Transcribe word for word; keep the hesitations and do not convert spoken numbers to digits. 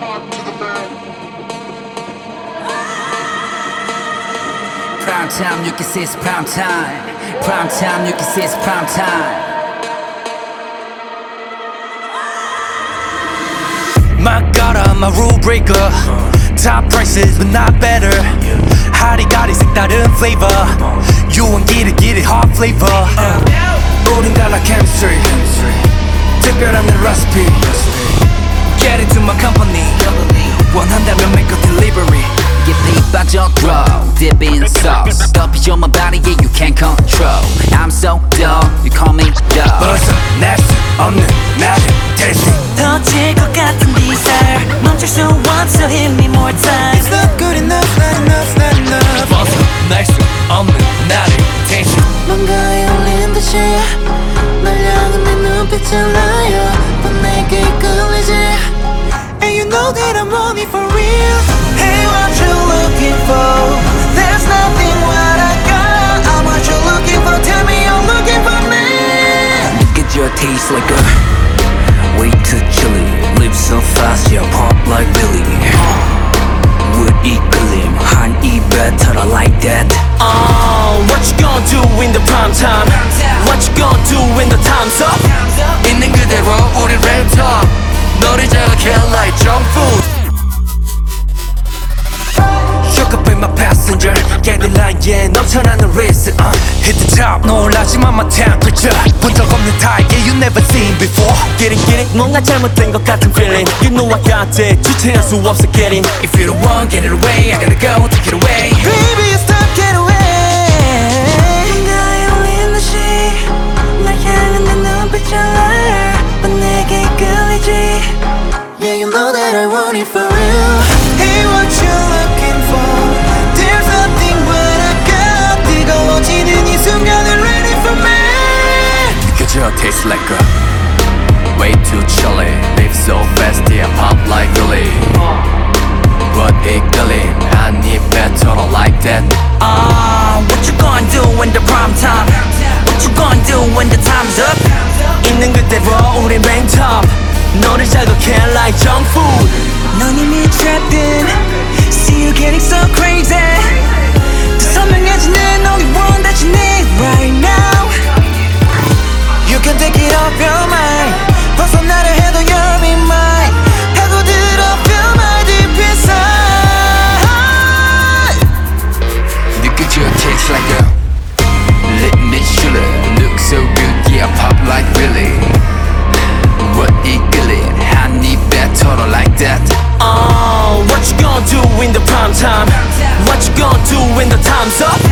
Prime time, you can say it's prime time. Prime time, you can say it's prime time. My God, I'm a rule breaker. Top prices, but not better. 하리가리 색다른 flavor. You want get it, get it, hot flavor. 우린 달라 chemistry. 특별한 내 recipe. Get into my company. 원한다면 make a delivery. Get paid by your throw, dip in sauce. Stuff is on my body, yeah, you can't control. I'm so dumb, you call me dumb. 벌써 낼수 없는 나를 tasty. 터질 것 같은 desire 멈출 수 없어 hit me more time. It's not good enough, not enough, not enough. 벌써 낼수 없는 나를 tasty. 뭔가에 울린 듯이 널 향한 내 눈빛은 liar 넌 내게 끌리지. And you know that I'm only for real. Hey, what you looking for? There's nothing what I got. I'm what you looking for. Tell me you're looking for me. Get your taste like a way too chilly. Live so fast, yeah, pop like Billy. Would eat glim, 한 입에 털어 like that. Oh, what you gonna do in the prime time? What you gonna do when the time's up? 있는 그대로 우리 ramp up. 너를 자극해 like junk food. Shook up in my passenger. Cadillac 넘쳐나는 race. uh. Hit the top, 놀라지만 my temperature. 본 적 없는 타입, yeah, you never seen before. Get it, get it, 뭔가 잘못된 것 같은 feeling. You know I got it, 주체할 수 없어 getting. If you don't want, get it away. I gotta go, take it away. Baby, it's time, get away. 뭔가에 울린 듯이 날 향한 내 눈빛은 liar 넌 내게 끌리지. Yeah, you know that I want it for real. Hey, what you looking for? There's nothing but I got. 뜨거워지는 이 순간을 ready for me. 느껴져 taste like a way too chilly. Live so fast, yeah, pop like Billy. But it gleam, 한 입에 털어 like that. Ah, what you gonna do when the prime time? What you gonna do when the time's up? 있는 그대로 우린 rank top. 너를 자극해 like junk food. 넌 이미 trapped in. See you getting so crazy. 더 선명해지는 only one that you need right now. You can take it off your mind. 벗어나려 해도 you'll be mine. 파고들어 feel my deep inside. 느껴져 taste like a lit me chiller. Look so good, yeah, pop like Billy. What it gleam, 한 입에 털어 like that. Oh, what you gonna do in the prime time? What you gonna do when the time's up?